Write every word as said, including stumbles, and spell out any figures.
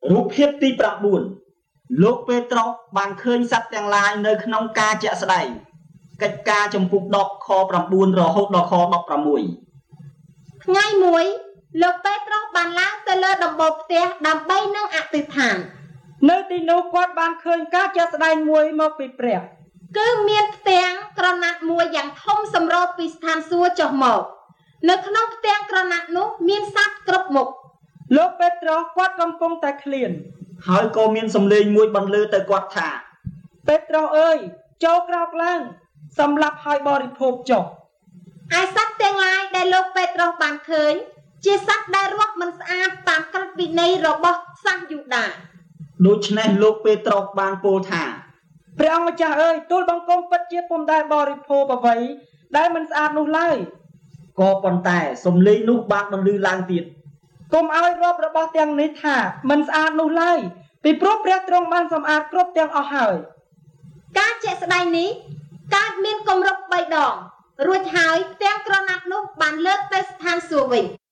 រូបភាពទីប្រាំបួនលោកពេត្រុសបានឃើញសត្វទាំងឡាយនៅក្នុងការជាក់ស្ដែងកិច្ចការចំពុកដកខប្រាំបួនរហូតដល់ខដប់ប្រាំមួយថ្ងៃមួយលោកពេត្រុសបានឡើងទៅលើដំបូលផ្ទះដើម្បីនឹងអធិដ្ឋាននៅទីនោះគាត់បានឃើញការជាក់ស្ដែងមួយមកពីព្រះគឺមានផ្ទាំងក្រណាត់មួយយ៉ាងធំសម្រូបពីស្ថានសួគ៌ចុះមកនៅក្នុងផ្ទាំងក្រណាត់នោះមានសត្វគ្រប់មុខលោកពេត្រុសគាត់កំពុងតែឃ្លានហើយក៏មានសំឡេងមួយបន្លឺទៅគាត់ថាពេត្រុសអើយចូលក្រោកឡើងសម្លាប់ហើយបរិភោគចុះឯសត្វទាំងឡាយដែលលោកពេត្រុសបានឃើញជាសត្វដែលរស់មិនស្អាតតាមក្រឹតវិន័យរបស់សាសយូដាដូច្នេះលោកពេត្រុសបានពោលថាព្រះអង្គម្ចាស់អើយទូលបង្គំពិតជាពុំដែលបរិភោគអ្វីដែលមិនស្អាតនោះឡើយក៏ប៉ុន្តែសំឡេងនោះបានបន្លឺឡើងទៀតកុំឲ្យរាប់របស់ទាំងនេះថាមិនស្អាតនោះឡើយពីព្រោះព្រះទ្រង់បានសម្អាតគ្រប់ទាំងអស់ហើយការជាក់ស្ដែងនេះកើតមានគម្រប់បីដងរួចហើយផ្ទាំងក្រណាត់នោះបានលើកទៅស្ថានសួគ៌វិញ